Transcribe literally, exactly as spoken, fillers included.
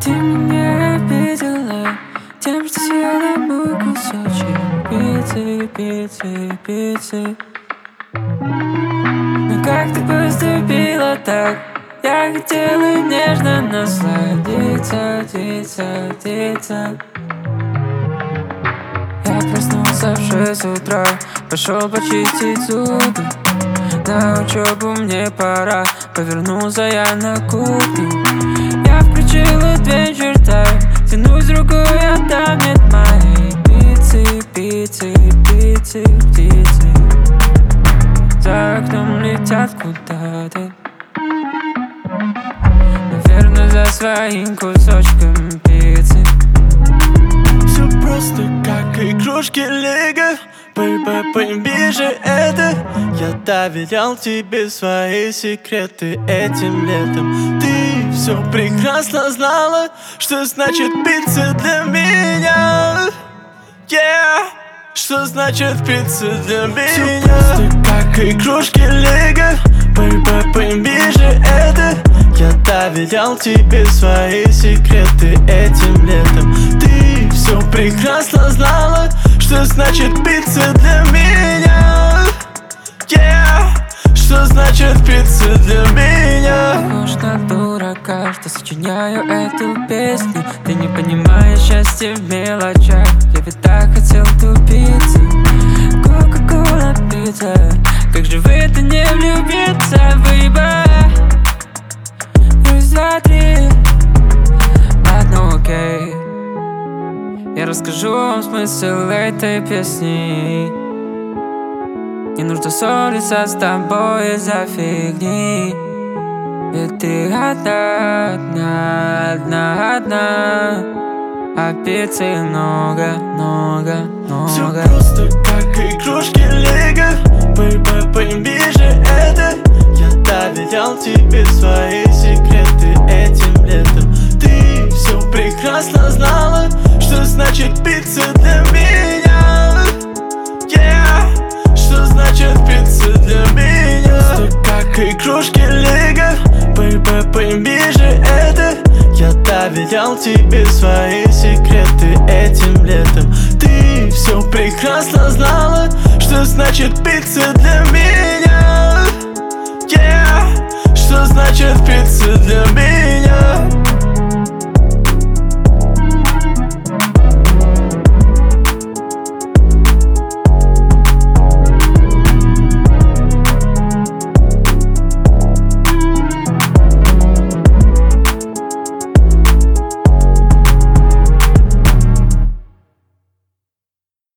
Ты меня обидела тем, что съела мой кусочек пиццы, пиццы, пиццы. Но как ты поступила так? Я хотела нежно насладиться, диться, диться. Я проснулся в шесть утра, пошел почистить зубы. На учебу мне пора, повернулся я на кухню. Я включил Adventure Time, тянусь рукой, а там нет моей пиццы, пиццы, пиццы, птицы. За окном летят куда-то, наверное, за своим кусочком пиццы. Все просто как игрушки Лего. Бэйбэ, пойми же это. Я доверял тебе свои секреты этим летом. Ты все прекрасно знала, что значит пицца для меня. Yeah, что значит пицца для меня. Все просто как игрушки Лего. Бэйбэ, пойми же это. Я доверял тебе свои секреты этим летом. Ты все прекрасно знала, что значит пицца для меня. Yeah, что значит пицца для меня. Похож на дурака, что сочиняю эту песню. Ты не понимаешь счастья в мелочах. Я ведь так хотел ту пиццу. Кока-кола пицца. Как же в это не влюбиться, бэйбэ? Раз, два, три. Ладно, окей. Я расскажу вам смысл этой песни. Не нужно ссориться с тобой из-за фигни. Ведь ты одна, одна, одна, одна. А пиццы много, много, много. Все просто как игрушки Лего. Бэйбэ, пойми же это. Я доверял тебе свои секреты этим летом. Ты все прекрасно знала, что значит пицца для меня. Yeah, что значит пицца для меня. Просто как игрушки Лего. Бэйбэ, пойми же это. Я доверял тебе свои секреты этим летом. Ты все прекрасно знала, что значит пицца для меня. Yeah, что значит пицца для меня.